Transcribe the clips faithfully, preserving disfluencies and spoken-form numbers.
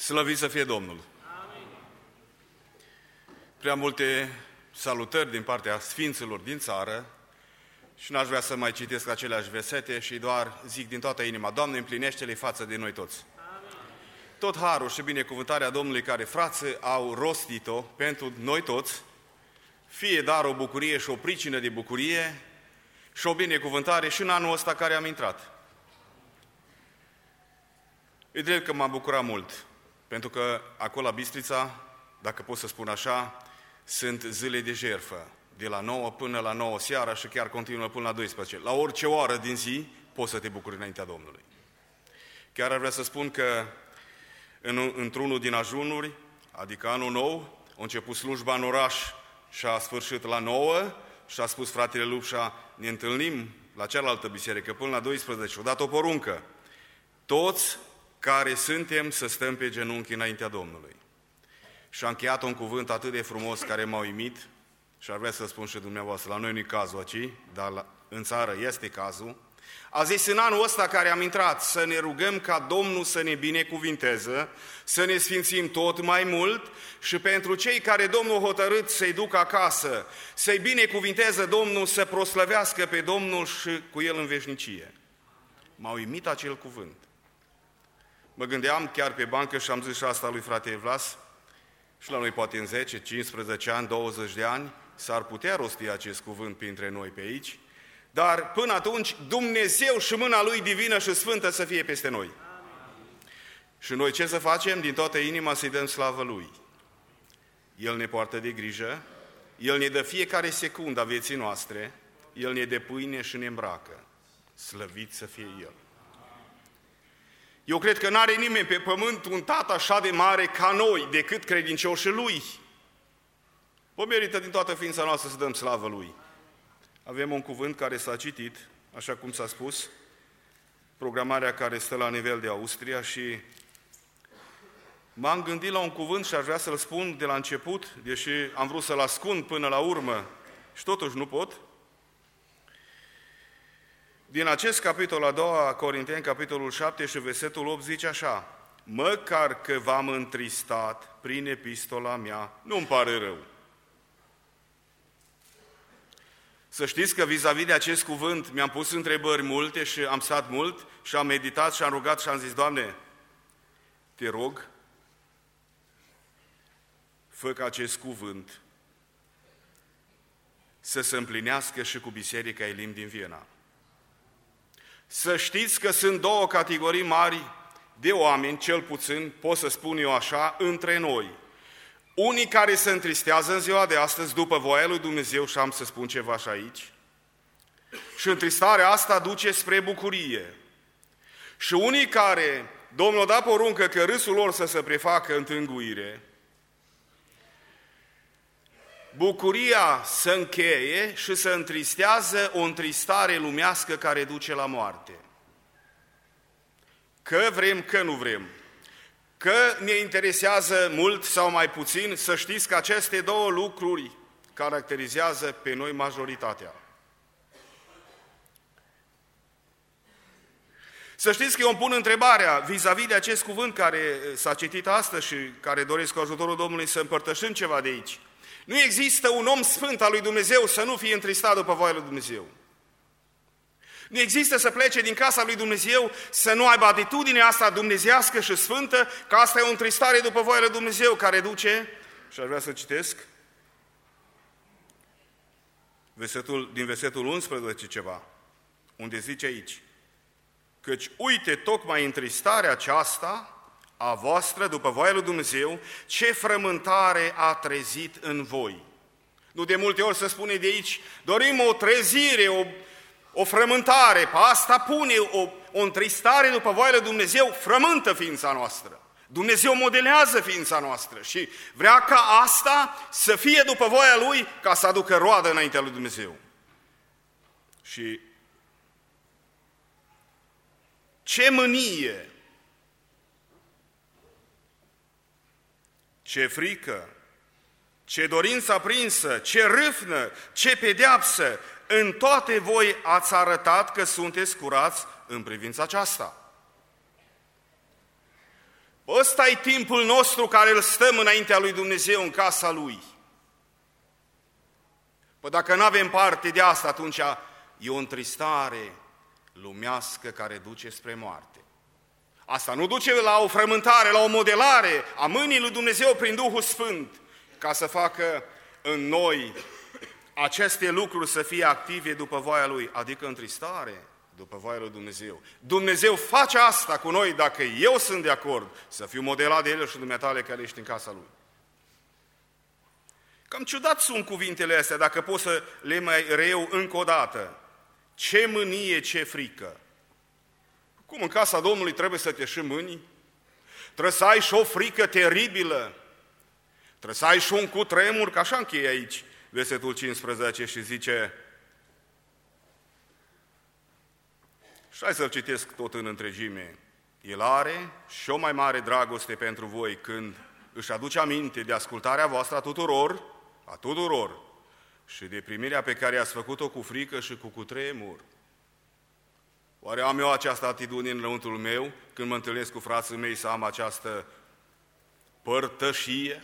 Slăvit să fie Domnul! Amin. Prea multe salutări din partea Sfinților din țară și n-aș vrea să mai citesc aceleași versete și doar zic din toată inima, Doamne, împlinește-le față de noi toți. Amin. Tot harul și binecuvântarea Domnului care frații au rostit-o pentru noi toți, fie dar o bucurie și o pricină de bucurie și o binecuvântare și în anul ăsta care am intrat. E drept că m-am bucurat mult, pentru că acolo la Bistrița, dacă pot să spun așa, sunt zile de jertfă, de la nouă până la nouă seara și chiar continuă până la douăsprezece. La orice oră din zi poți să te bucuri înaintea Domnului. Chiar ar vrea să spun că în, într-unul din ajunuri, adică anul nou, a început slujba în oraș și a sfârșit la nouă și a spus fratele Lupșa, ne întâlnim la cealaltă biserică până la douăsprezece, o dat o poruncă. Toți care suntem să stăm pe genunchi înaintea Domnului. Și a încheiat un cuvânt atât de frumos care m-a uimit și ar vrea să spun și dumneavoastră, la noi nu-i cazul aici, dar la, în țară este cazul. A zis în anul ăsta care am intrat să ne rugăm ca Domnul să ne binecuvinteze, să ne sfințim tot mai mult și pentru cei care Domnul a hotărât să-i ducă acasă, să-i binecuvinteze Domnul, să proslăvească pe Domnul și cu El în veșnicie. M-a uimit acel cuvânt. Mă gândeam chiar pe bancă și am zis și asta lui frate Evlas, și la noi poate în zece, cincisprezece ani, douăzeci de ani, s-ar putea rosti acest cuvânt printre noi pe aici, dar până atunci Dumnezeu și mâna Lui divină și sfântă să fie peste noi. Amin. Și noi ce să facem? Din toată inima să-i dăm slavă Lui. El ne poartă de grijă, El ne dă fiecare secundă a vieții noastre, El ne dă pâine și ne îmbracă. Slăvit să fie El. Eu cred că n-are nimeni pe pământ un tată așa de mare ca noi, decât credincioșii Lui. O merită din toată ființa noastră să dăm slavă Lui. Avem un cuvânt care s-a citit, așa cum s-a spus, programarea care stă la nivel de Austria și m-am gândit la un cuvânt și aș vrea să-l spun de la început, deși am vrut să-l ascund până la urmă și totuși nu pot. Din acest capitol, a doua Corinteni, capitolul șapte și versetul opt, zice așa, măcar că v-am întristat prin epistola mea, nu-mi pare rău. Să știți că vis-a-vis de acest cuvânt mi-am pus întrebări multe și am stat mult și am meditat și am rugat și am zis, Doamne, te rog, fă ca acest cuvânt să se împlinească și cu Biserica Elim din Viena. Să știți că sunt două categorii mari de oameni, cel puțin, pot să spun eu așa, între noi. Unii care se întristează în ziua de astăzi după voia lui Dumnezeu, și am să spun ceva și aici, și întristarea asta duce spre bucurie. Și unii care, Domnul a dat poruncă că râsul lor să se prefacă în tânguire, bucuria se încheie și se întristează o întristare lumească care duce la moarte. Că vrem, că nu vrem. Că ne interesează mult sau mai puțin, să știți că aceste două lucruri caracterizează pe noi majoritatea. Să știți că eu îmi pun întrebarea vis-a-vis de acest cuvânt care s-a citit astăzi și care doresc cu ajutorul Domnului să împărtășim ceva de aici. Nu există un om sfânt al lui Dumnezeu să nu fie întristat după voia lui Dumnezeu. Nu există să plece din casa lui Dumnezeu să nu aibă atitudinea asta dumnezească și sfântă, că asta e o întristare după voia lui Dumnezeu care duce, și aș vrea să citesc, versetul, din versetul unsprezece ceva, unde zice aici, căci uite tocmai întristarea aceasta a voastră, după voia lui Dumnezeu, ce frământare a trezit în voi. Nu de multe ori se spune de aici, dorim o trezire, o, o frământare, pe asta pune o, o întristare după voia lui Dumnezeu, frământă ființa noastră. Dumnezeu modelează ființa noastră și vrea ca asta să fie după voia Lui, ca să aducă roadă înaintea lui Dumnezeu. Și ce mânie, ce frică, ce dorință aprinsă, ce râvnă, ce pedeapsă, în toate voi ați arătat că sunteți curați în privința aceasta. Ăsta e timpul nostru care îl stăm înaintea lui Dumnezeu în casa Lui. Păi dacă nu avem parte de asta, atunci e o întristare lumească care duce spre moarte. Asta nu duce la o frământare, la o modelare a mâinii lui Dumnezeu prin Duhul Sfânt, ca să facă în noi aceste lucruri să fie active după voia Lui, adică întristare după voia lui Dumnezeu. Dumnezeu face asta cu noi dacă eu sunt de acord să fiu modelat de El și dumneatale care ești în casa Lui. Cam ciudat sunt cuvintele astea, dacă pot să le mai reiau încă o dată. Ce mânie, ce frică! Cum în casa Domnului trebuie să te și mâni? Trebuie să ai și o frică teribilă. Trebuie să ai și un cutremur, că așa încheie aici versetul cincisprezece și zice, și hai să-l citesc tot în întregime, El are și o mai mare dragoste pentru voi când își aduce aminte de ascultarea voastră a tuturor, a tuturor, și de primirea pe care ați făcut-o cu frică și cu cutremur. Oare am eu această atitudine în lăuntrul meu când mă întâlnesc cu frații mei să am această părtășie?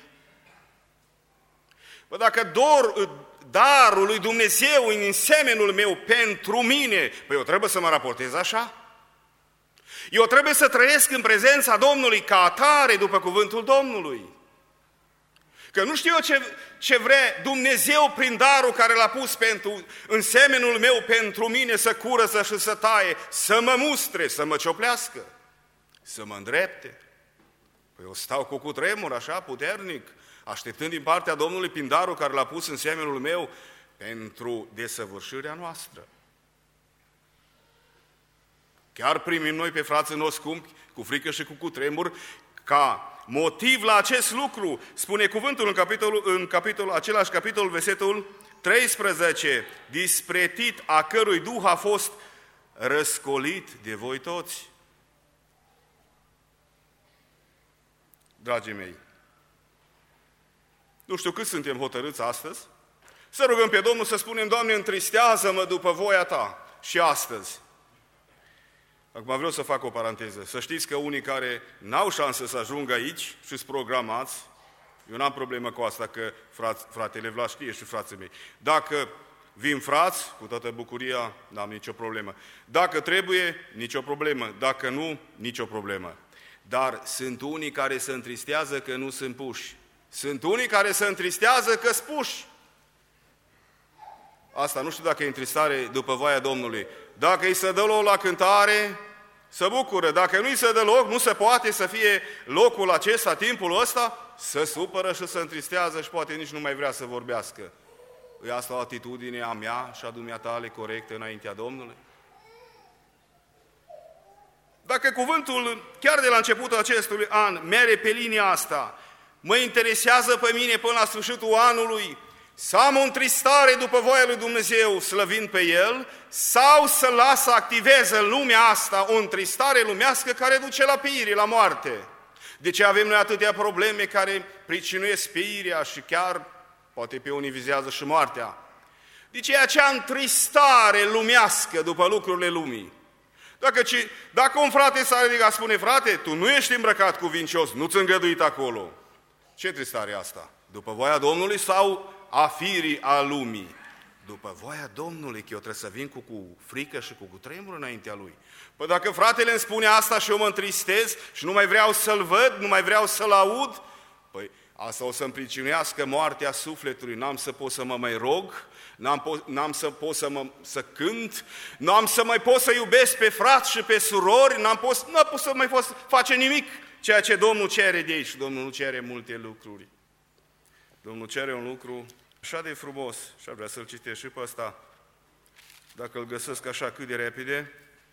Bă, dacă dor darul lui Dumnezeu în semenul meu pentru mine, păi eu trebuie să mă raportez așa? Eu trebuie să trăiesc în prezența Domnului ca atare după cuvântul Domnului. Că nu știu eu ce, ce vrea Dumnezeu prin darul care l-a pus pentru, în semenul meu pentru mine să curăță și să taie, să mă mustre, să mă cioplească, să mă îndrepte. Păi eu stau cu cutremur așa puternic, așteptând din partea Domnului prin darul care l-a pus în semenul meu pentru desăvârșirea noastră. Chiar primim noi pe frații noștri scumpi, cu frică și cu cutremur, ca motiv la acest lucru, spune cuvântul în capitolul, în capitolul același capitol, versetul treisprezece, despre Tit, a cărui duh a fost răscolit de voi toți. Dragii mei, nu știu cât suntem hotărâți astăzi, să rugăm pe Domnul să spunem, Doamne, întristează-mă după voia Ta și astăzi. Acum vreau să fac o paranteză. Să știți că unii care n-au șansă să ajungă aici și sunt programați, eu n-am problemă cu asta, că frați, fratele Vlad știe și frații mei. Dacă vin frați, cu toată bucuria, n-am nicio problemă. Dacă trebuie, nicio problemă. Dacă nu, nicio problemă. Dar sunt unii care se întristează că nu sunt puși. Sunt unii care se întristează că sunt puși. Asta nu știu dacă e întristare după voia Domnului. Dacă îi se dă loc la cântare, se bucură. Dacă nu îi se dă loc, nu se poate să fie locul acesta, timpul ăsta, se supără și se întristează și poate nici nu mai vrea să vorbească. E asta o atitudine a mea și a dumneatale corectă înaintea Domnului? Dacă cuvântul, chiar de la începutul acestui an, mere pe linia asta, mă interesează pe mine până la sfârșitul anului, să am o întristare după voia lui Dumnezeu, slăvind pe El, sau să las să activeze în lumea asta o întristare lumească care duce la piire, la moarte. De ce avem noi atâtea probleme care pricinuiesc pieirea și chiar, poate pe unii vizează și moartea? De ce e acea întristare lumească după lucrurile lumii? Dacă, dacă un frate s-a ridicat, spune, frate, tu nu ești îmbrăcat cuvincios, nu-ți îngăduit acolo. Ce tristare e asta? După voia Domnului sau a firii, a lumii? După voia Domnului, că eu trebuie să vin cu, cu frică și cu cutremur înaintea Lui. Păi dacă fratele îmi spune asta și eu mă întristez și nu mai vreau să-l văd, nu mai vreau să-l aud, păi asta o să-mi pricinuiască moartea sufletului, n-am să pot să mă mai rog, n-am, po- n-am să pot să, mă, să cânt, n-am să mai pot să iubesc pe frați și pe surori, n-am pot, n-am pot să mai pot face nimic, ceea ce Domnul cere de aici. Domnul nu cere multe lucruri. Domnul cere un lucru așa de frumos, și vrea să-l citesc și pe ăsta, dacă îl găsesc așa cât de repede,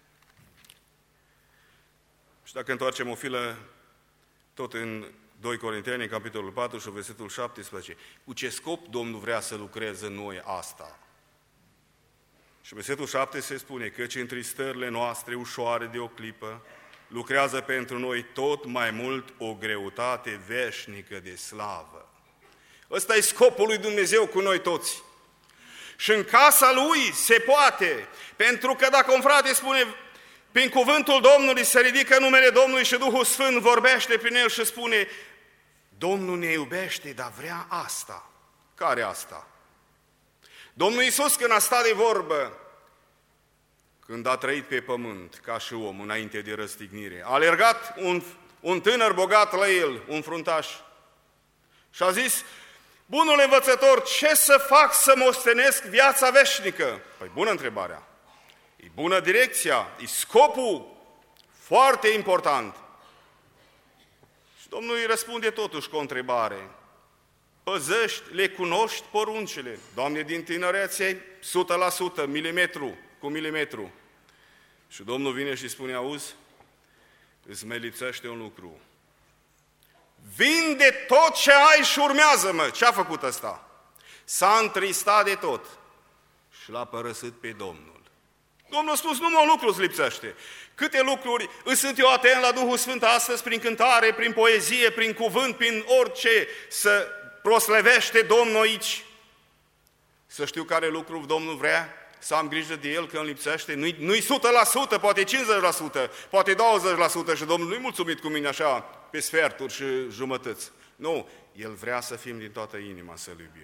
și dacă întoarcem o filă tot în doi Corinteni, capitolul patru și versetul șaptesprezece, cu ce scop Domnul vrea să lucreze în noi asta? Și versetul șapte se spune, căci întristările noastre ușoare de o clipă lucrează pentru noi tot mai mult o greutate veșnică de slavă. Ăsta e scopul lui Dumnezeu cu noi toți. Și în casa Lui se poate, pentru că dacă un frate spune, Prin cuvântul Domnului se ridică numele Domnului și Duhul Sfânt vorbește prin el și spune: Domnul ne iubește, dar vrea asta. Care asta? Domnul Iisus, când a stat de vorbă, când a trăit pe pământ ca și om înainte de răstignire, a alergat un, un tânăr bogat la el, un fruntaș, și a zis: bunul învățător, ce să fac să mostenesc viața veșnică? Păi bună întrebarea, e bună direcția, e scopul foarte important. Și Domnul îi răspunde totuși cu o întrebare: păzești, le cunoști poruncile? Doamne, din tinerețe, sută la sută, milimetru cu milimetru. Și Domnul vine și spune: auzi, îți mai lipsește un lucru. Vinde tot ce ai și urmează-mă. Ce a făcut ăsta? S-a întristat de tot și l-a părăsit pe Domnul. Domnul a spus: nu mă, un lucru îți lipsește. Câte lucruri îți sunt eu atent la Duhul Sfânt astăzi, prin cântare, prin poezie, prin cuvânt, prin orice, să proslevește Domnul aici. Să știu care lucru Domnul vrea, să am grijă de el, că îmi lipsește. Nu-i, nu-i o sută la sută, poate cincizeci la sută, poate douăzeci la sută și Domnul nu-i mulțumit cu mine așa, pe sferturi și jumătăți. Nu, El vrea să fim din toată inima, să-L iubim.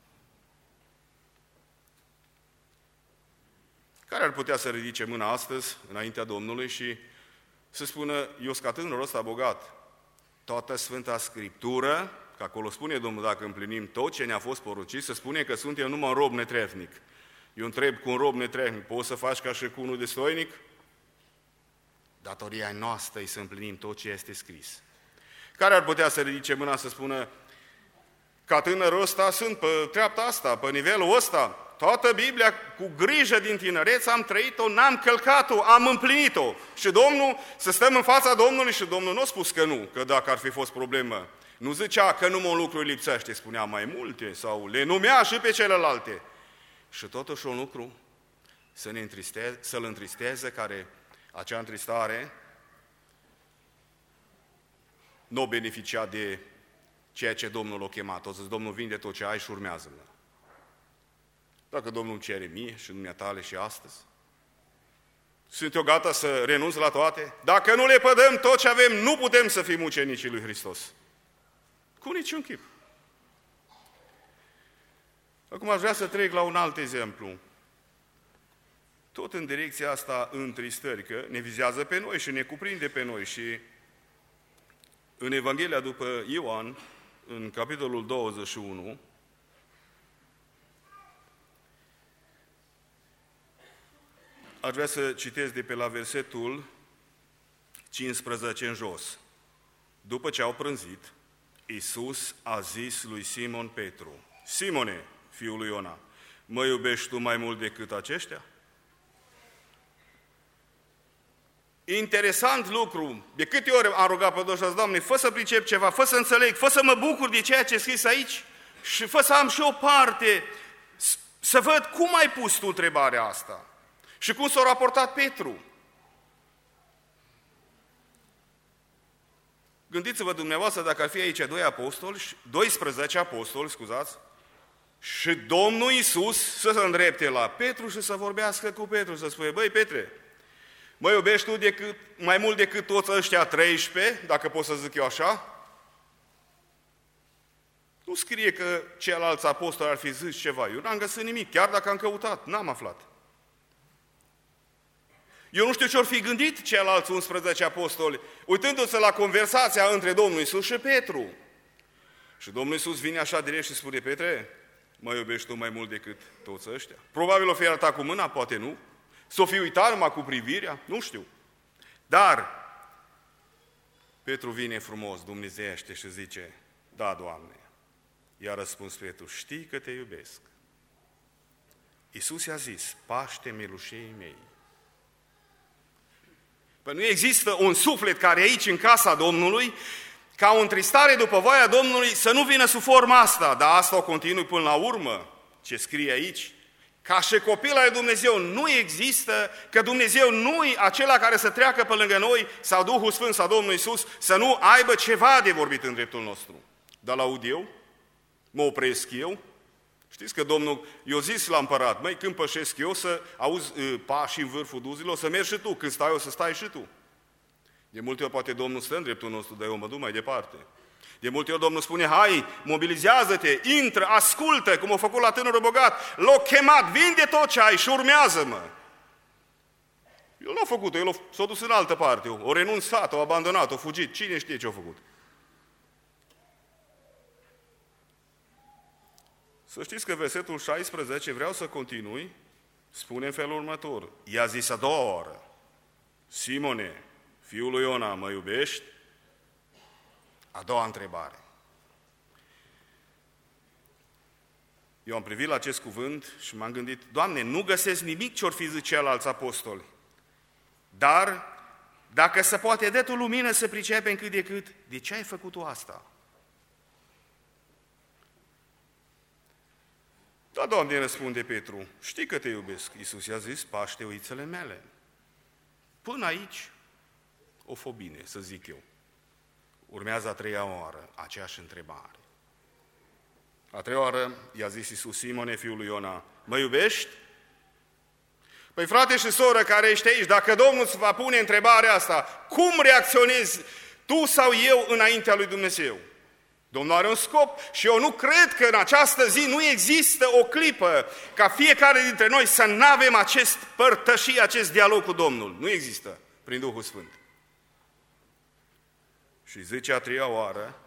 Care ar putea să ridice mâna astăzi, înaintea Domnului, și să spună: eu sunt ca tânărul ăsta bogat, toată Sfânta Scriptură, că acolo spune Domnul, dacă împlinim tot ce ne-a fost poruncit, să spune că suntem numai un rob netrefnic. Eu întreb, cu un rob netrefnic, poți să faci ca și cu unul destoinic? Datoria noastră e să împlinim tot ce este scris. Care ar putea să ridice mâna să spună: ca tânărul ăsta sunt pe treapta asta, pe nivelul ăsta, toată Biblia cu grijă din tinerețe am trăit-o, n-am călcat-o, am împlinit-o. Și Domnul, să stăm în fața Domnului și Domnul nu a spus că nu, că dacă ar fi fost problemă. Nu zicea că numai un lucru îi lipsește, spunea mai multe sau le numea și pe celelalte. Și totuși un lucru să ne întristeze, să-l întristeze, care acea întristare nu o beneficia de ceea ce Domnul l-a chemat. O să-ți Domnul vinde tot ce ai și urmează-mă. Dacă Domnul îmi cere mie și dumneatale și astăzi, sunt eu gata să renunț la toate? Dacă nu le pădăm tot ce avem, nu putem să fim ucenicii lui Hristos. Cu niciun chip. Acum aș vrea să trec la un alt exemplu. Tot în direcția asta întristări, că ne vizează pe noi și ne cuprinde pe noi. Și în Evanghelia după Ioan, în capitolul douăzeci și unu, aș vrea să citesc de pe la versetul cincisprezece în jos. După ce au prânzit, Iisus a zis lui Simon Petru: Simone, fiul lui Iona, mă iubești tu mai mult decât aceștia? Interesant lucru. De câte ori am rugat pe Domnul: Doamne, fă să pricep ceva, fă să înțeleg, fă să mă bucur de ceea ce e scris aici și fă să am și o parte, să văd cum ai pus tu întrebarea asta și cum s-a raportat Petru. Gândiți-vă dumneavoastră dacă ar fi aici doi apostoli, doisprezece apostoli, scuzați, și Domnul Iisus să se îndrepte la Petru și să vorbească cu Petru, să spune: băi, Petre, mă iubești tu decât, mai mult decât toți ăștia treisprezece, dacă pot să zic eu așa? Nu scrie că ceilalți apostoli ar fi zis ceva. Eu n-am găsit nimic, chiar dacă am căutat, n-am aflat. Eu nu știu ce-or fi gândit ceilalți unsprezece apostoli, uitându-se la conversația între Domnul Iisus și Petru. Și Domnul Iisus vine așa direct și spune: Petre, mă iubești tu mai mult decât toți ăștia? Probabil o fi arătat cu mâna, poate nu. S-o fi uitat numai cu privirea, nu știu. Dar Petru vine frumos, dumnezeiește și zice: da, Doamne. I-a răspuns Petru: știi că te iubesc. Iisus i-a zis: paște mielușei mei. Păi nu există un suflet care aici, în casa Domnului, ca o întristare după voia Domnului, să nu vină sub forma asta, dar asta o continui până la urmă, ce scrie aici. Ca și copil al Dumnezeu nu există, că Dumnezeu nu e acela care să treacă pe lângă noi, sau Duhul Sfânt sau Domnul Iisus, să nu aibă ceva de vorbit în dreptul nostru. Dar la aud eu, mă opresc eu Știți că Domnul i-a zis la împărat, măi, când pășesc eu să auzi pașii în vârful duzilor, să mergi și tu, când stai eu să stai și tu. De multe ori poate Domnul stă în dreptul nostru, dar eu mă duc mai departe. De multe ori Domnul spune, hai, mobilizează-te, intră, ascultă, cum a făcut la tânărul bogat, l-a chemat, vinde tot ce ai și urmează-mă. El nu a făcut-o, el s-a dus în altă parte, o renunțat, o abandonat, o fugit, cine știe ce a făcut. Să știți că versetul șaisprezece, vreau să continui, spune în felul următor. I-a zis a doua oară, Simone, fiul lui Iona, mă iubești? A doua întrebare. Eu am privit la acest cuvânt și m-am gândit, Doamne, nu găsesc nimic ce-or fi zis ceilalți apostoli, dar dacă se poate dă Tu lumină să pricepem cât de cât, de ce ai făcut Tu asta? Da, Doamne, răspunde Petru, știi că Te iubesc. Iisus i-a zis, paște oițele mele. Până aici, o fă bine, să zic eu. Urmează a treia oară, aceeași întrebare. A treia oară i-a zis Iisus, Simone, fiul lui Iona, mă iubești? Păi frate și soră care ești aici, dacă Domnul îți va pune întrebarea asta, cum reacționezi tu sau eu înaintea lui Dumnezeu? Domnul are un scop și eu nu cred că în această zi nu există o clipă ca fiecare dintre noi să nu avem acest părtășie, acest dialog cu Domnul. Nu există prin Duhul Sfânt. Și zice a treia oară,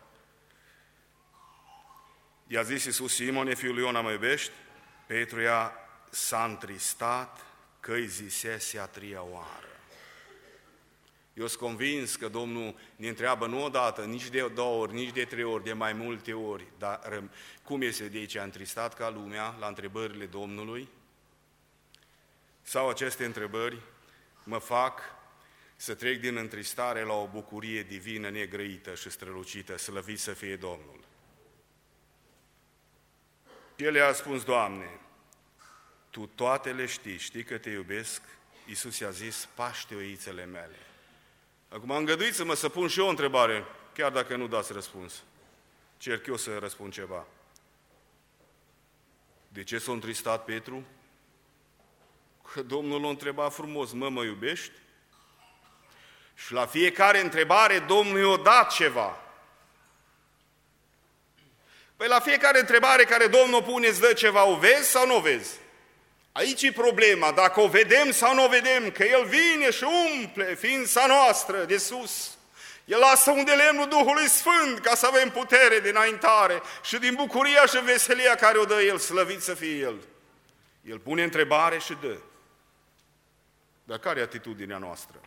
i-a zis Iisus, Simone, fiul lui Iona, mă iubești? Petru i-a s-a întristat că îi zisese a treia oară. Eu sunt convins că Domnul ne întreabă nu odată, nici de două ori, nici de trei ori, de mai multe ori, dar cum este de aici întristat ca lumea la întrebările Domnului? Sau aceste întrebări mă fac să trec din întristare la o bucurie divină, negrăită și strălucită, slăvit să fie Domnul. El i-a spus, Doamne, Tu toate le știi, știi că Te iubesc? Iisus i-a zis, paște oițele mele. Acum îngăduiți-mă să pun și eu o întrebare, chiar dacă nu dați răspuns. Cerc eu să răspund ceva. De ce s-a întristat Petru? Că Domnul l-a întrebat frumos, mă, mă iubești? Și la fiecare întrebare Domnul i-a dat ceva. Păi la fiecare întrebare care Domnul pune îți dă ceva, o vezi sau nu o vezi? Aici e problema, dacă o vedem sau nu o vedem, că El vine și umple ființa noastră de sus. El lasă unde lemnul Duhului Sfânt ca să avem putere de înaintare și din bucuria și veselia care o dă El, slăvit să fie El. El pune întrebare și dă. Dar care e atitudinea noastră?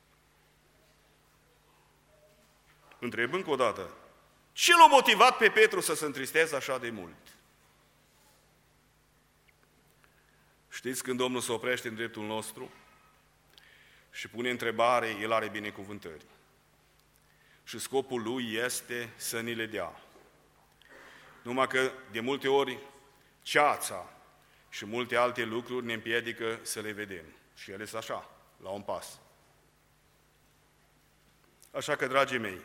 Întreb încă o dată, ce l-a motivat pe Petru să se întristeze așa de mult? Știți, când Domnul se oprește în dreptul nostru și pune întrebare, El are binecuvântări. Și scopul Lui este să ni le dea. Numai că, de multe ori, ceața și multe alte lucruri ne împiedică să le vedem. Și ele sunt așa, la un pas. Așa că, dragii mei,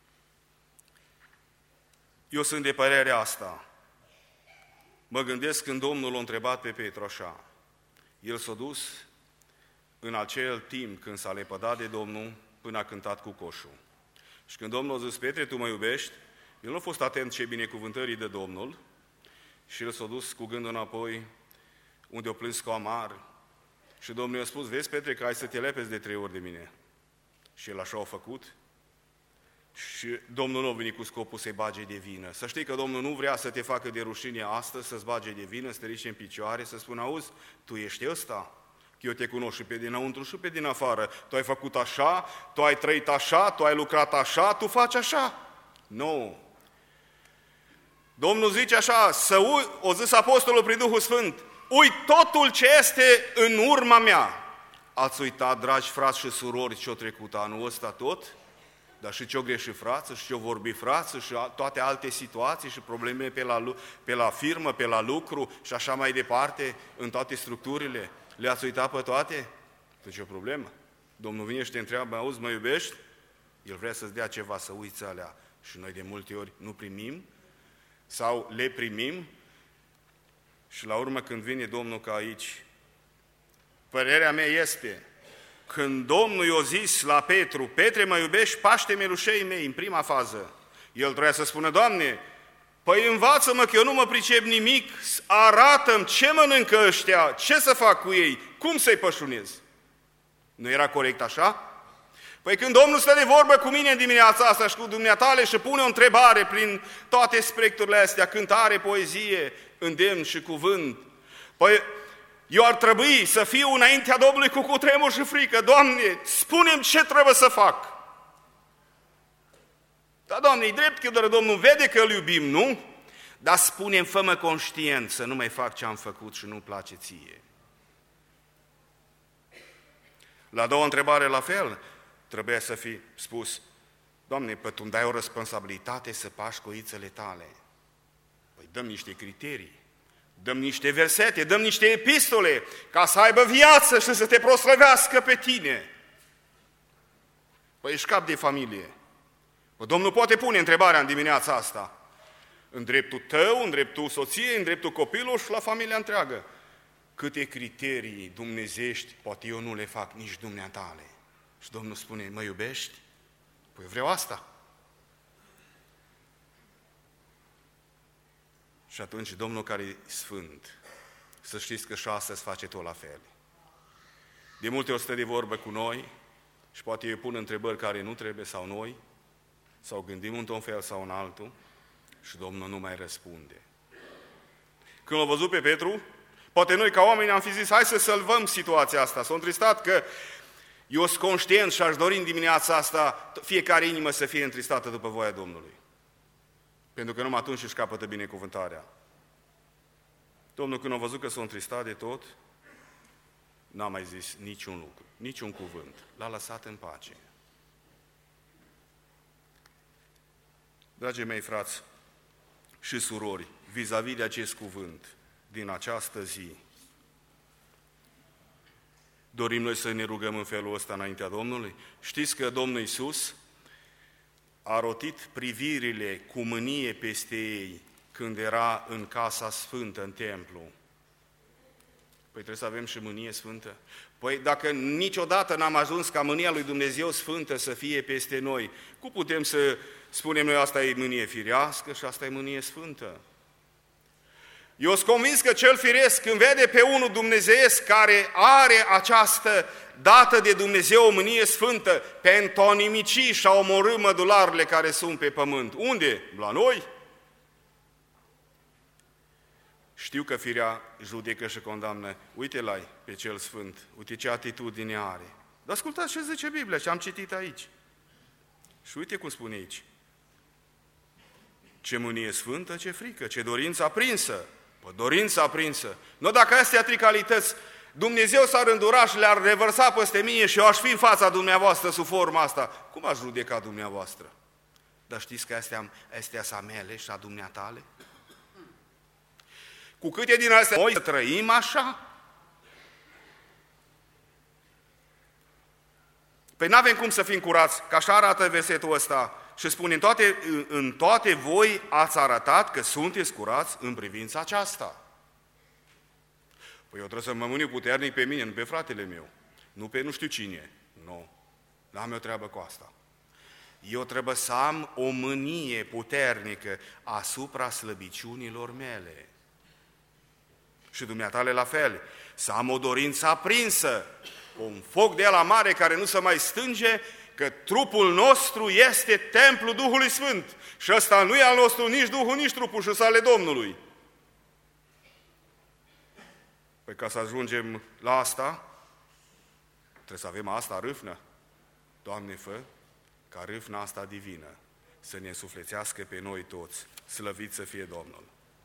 eu sunt de părerea asta. Mă gândesc când Domnul l-a întrebat pe Petru așa. El s-a dus în acel timp când s-a lepădat de Domnul până a cântat cu coșul. Și când Domnul a zis, Petre, tu mă iubești? El nu a fost atent ce binecuvântării de Domnul și el s-a dus cu gândul înapoi unde o plâns cu amar. Și Domnul i-a spus, vezi, Petre, că ai să te lepezi de trei ori de mine. Și el așa a făcut. Și Domnul nu a venit cu scopul să-i bage de vină. Să știi că Domnul nu vrea să te facă de rușine astăzi, să-ți bage de vină, să te ridici în picioare, să spună, auzi, tu ești ăsta? Că eu te cunosc și pe dinăuntru și pe din afară. Tu ai făcut așa, tu ai trăit așa, tu ai lucrat așa, tu faci așa. Nu. Domnul zice așa, să ui, o zis apostolul prin Duhul Sfânt, uit totul ce este în urma mea. Ați uitat, dragi frați și surori, ce-o trecut anul ăsta tot? Dar și ce-o greșit frață, și ce-o vorbi frață, și toate alte situații și probleme pe la, pe la firmă, pe la lucru și așa mai departe, în toate structurile. Le-ați uitat pe toate? Deci e o problemă. Domnul vine și te întreabă, auzi, mă iubești? El vrea să-ți dea ceva, să uiți alea. Și noi de multe ori nu primim sau le primim Și la urmă, când vine Domnul ca aici, părerea mea este, când Domnul i-a zis la Petru, Petre, mă iubești, paște melușei mei, în prima fază, el trebuia să spună, Doamne, păi învață-mă că eu nu mă pricep nimic, arată-mi ce mănâncă ăștia, ce să fac cu ei, cum să-i pășunez. Nu era corect așa? Păi când Domnul stă de vorbă cu mine în dimineața asta și cu dumneatale și pune o întrebare prin toate spectrurile astea, cântare, poezie, îndemn și cuvânt, păi eu ar trebui să fiu înaintea Domnului cu cutremur și frică. Doamne, spune-mi ce trebuie să fac. Da, Doamne, e drept că doar Domnul vede că îl iubim, nu? Dar spune-mi, fă-mă conștient să nu mai fac ce am făcut și nu-mi place ție. La a doua întrebare, la fel, trebuie să fi spus, Doamne, păi tu îmi dai o responsabilitate să pași coițele tale. Păi dăm niște criterii, dăm niște versete, dăm niște epistole, ca să aibă viață și să te proslăvească pe tine. Păi ești cap de familie. Păi Domnul poate pune întrebarea în dimineața asta, în dreptul tău, în dreptul soției, în dreptul copilului și la familia întreagă. Câte criterii dumnezești, poate eu nu le fac nici dumneatale. Și Domnul spune, mă iubești? Păi eu vreau asta. Și atunci Domnul care e sfânt, să știți că și astăzi face tot la fel. De multe ori stă de vorbă cu noi și poate eu pun întrebări care nu trebuie sau noi, sau gândim într-un fel sau în altul și Domnul nu mai răspunde. Când l-a văzut pe Petru, poate noi ca oameni am fi zis, hai să salvăm situația asta. S-a întristat că eu sunt conștient și aș dori în dimineața asta fiecare inimă să fie întristată după voia Domnului. Pentru că numai atunci își capătă binecuvântarea. Domnul, când a văzut că s-a întristat de tot, n-a mai zis niciun lucru, niciun cuvânt. L-a lăsat în pace. Dragii mei frați și surori, vis-a-vis de acest cuvânt, din această zi, dorim noi să ne rugăm în felul ăsta înaintea Domnului? Știți că Domnul Iisus a rotit privirile cu mânie peste ei când era în casa sfântă, în templu. Păi trebuie să avem și mânie sfântă? Păi dacă niciodată n-am ajuns ca mânia lui Dumnezeu sfântă să fie peste noi, cum putem să spunem noi asta e mânie firească și asta e mânie sfântă? Eu sunt convins că cel firesc, când vede pe unul dumnezeiesc care are această dată de Dumnezeu o mânie sfântă, pe întonimici și a omorâ mădularele care sunt pe pământ. Unde? La noi? Știu că firea judecă și condamnă. Uite-l pe cel sfânt, uite ce atitudine are. Dar ascultați ce zice Biblia, ce am citit aici. Și uite cum spune aici. Ce mânie sfântă, ce frică, ce dorință aprinsă. Păi dorință aprinsă. Nu dacă astea trei calități, Dumnezeu s-ar îndura și le-ar revărsa peste mine și eu aș fi în fața dumneavoastră sub forma asta. Cum aș judeca dumneavoastră? Dar știți că astea, astea sunt mele și a dumneatale? Cu câte din astea noi trăim așa? Păi n-avem cum să fim curați, că așa arată versetul ăsta. Și spune, în toate, în toate voi ați arătat că sunteți curați în privința aceasta. Păi eu trebuie să mă mâniu puternic pe mine, nu pe fratele meu, nu pe nu știu cine. Nu, n-am eu treabă cu asta. Eu trebuie să am o mânie puternică asupra slăbiciunilor mele. Și dumneatale la fel, să am o dorință aprinsă, un foc de ăla mare care nu se mai stânge, că trupul nostru este templul Duhului Sfânt și ăsta nu e al nostru nici Duhul, nici trupul și ale Domnului. Păi ca să ajungem la asta, trebuie să avem asta râfnă. Doamne, fă ca râfna asta divină să ne însuflețească pe noi toți, slăvit să fie Domnul.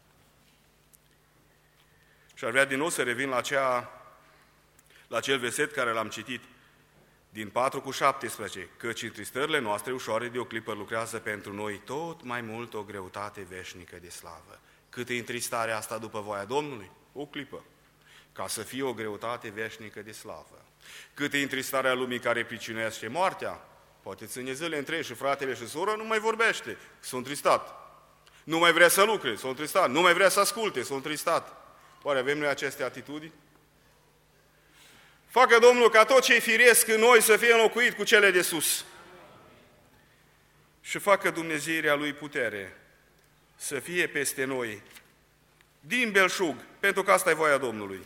Și ar vrea din nou să revin la, acea, la acel verset care l-am citit, din patru cu șaptesprezece, căci întristările noastre ușoare de o clipă lucrează pentru noi tot mai mult o greutate veșnică de slavă. Cât e întristarea asta după voia Domnului? O clipă. Ca să fie o greutate veșnică de slavă. Cât e întristarea lumii care pricinuiește moartea? Poate ține zile întregi și fratele și sora nu mai vorbește, s-a întristat. Nu mai vrea să lucre, s-a întristat. Nu mai vrea să asculte, s-a întristat. Oare avem noi aceste atitudini? Facă Domnul ca tot ce-i firesc în noi să fie înlocuit cu cele de sus. Și facă Dumnezeirea Lui putere să fie peste noi din belșug, pentru că asta e voia Domnului.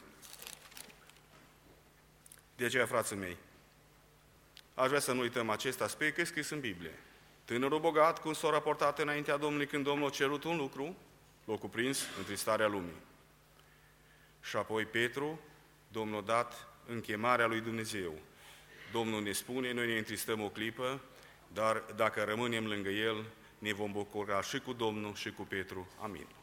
De aceea, frații mei, aș vrea să nu uităm acest aspect, că e scris în Biblie. Tânărul bogat, cum s-a raportat înaintea Domnului când Domnul a cerut un lucru, l-a cuprins în tristarea lumii. Și apoi Petru, Domnul a dat în chemarea lui Dumnezeu. Domnul ne spune, noi ne întristăm o clipă, dar dacă rămânem lângă El, ne vom bucura și cu Domnul și cu Petru. Amin.